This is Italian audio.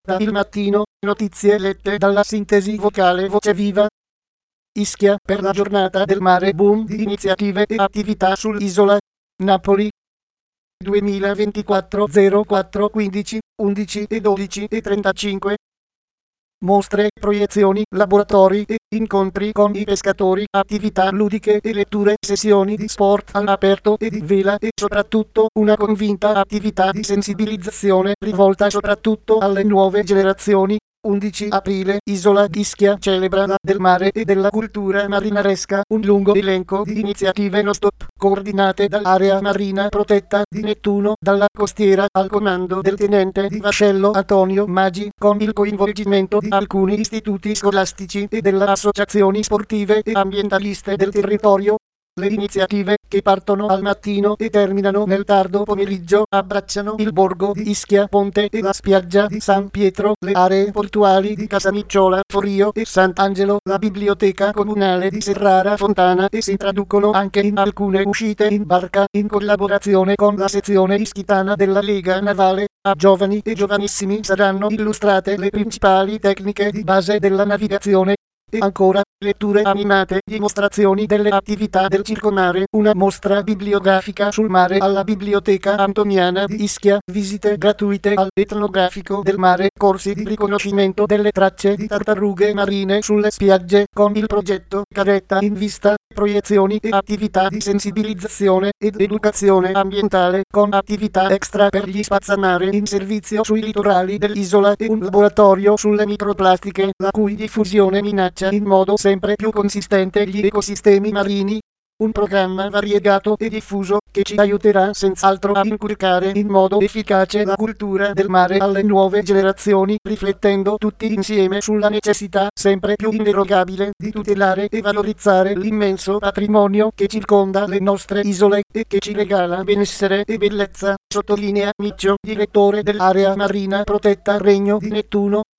Da Il Mattino, notizie lette dalla sintesi vocale Voce Viva. Ischia per la giornata del mare, boom di iniziative e attività sull'isola. Napoli 2024 04 15 11 e 12 e 35. Mostre, proiezioni, laboratori e incontri con i pescatori, attività ludiche e letture, sessioni di sport all'aperto e di vela e soprattutto una convinta attività di sensibilizzazione rivolta soprattutto alle nuove generazioni. 11 aprile, Isola d'Ischia celebra la del mare e della cultura marinaresca, un lungo elenco di iniziative non stop, coordinate dall'area marina protetta di Nettuno, dalla costiera al comando del tenente di vascello Antonio Maggi, con il coinvolgimento di alcuni istituti scolastici e delle associazioni sportive e ambientaliste del territorio. Le iniziative, che partono al mattino e terminano nel tardo pomeriggio, abbracciano il borgo di Ischia Ponte e la spiaggia di San Pietro, le aree portuali di Casamicciola, Forio e Sant'Angelo, la biblioteca comunale di Serrara Fontana e si traducono anche in alcune uscite in barca, in collaborazione con la sezione ischitana della Lega Navale. A giovani e giovanissimi saranno illustrate le principali tecniche di base della navigazione. E ancora, letture animate, dimostrazioni delle attività del circomare, una mostra bibliografica sul mare alla Biblioteca Antoniana di Ischia, visite gratuite all'etnografico del mare, corsi di riconoscimento delle tracce di tartarughe marine sulle spiagge, con il progetto Caretta in Vista, proiezioni e attività di sensibilizzazione ed educazione ambientale, con attività extra per gli spazzanare in servizio sui litorali dell'isola e un laboratorio sulle microplastiche, la cui diffusione minaccia in modo sempre più consistente gli ecosistemi marini. Un programma variegato e diffuso che ci aiuterà senz'altro a inculcare in modo efficace la cultura del mare alle nuove generazioni, riflettendo tutti insieme sulla necessità sempre più inderogabile di tutelare e valorizzare l'immenso patrimonio che circonda le nostre isole e che ci regala benessere e bellezza, sottolinea Miccio, direttore dell'area marina protetta Regno di Nettuno.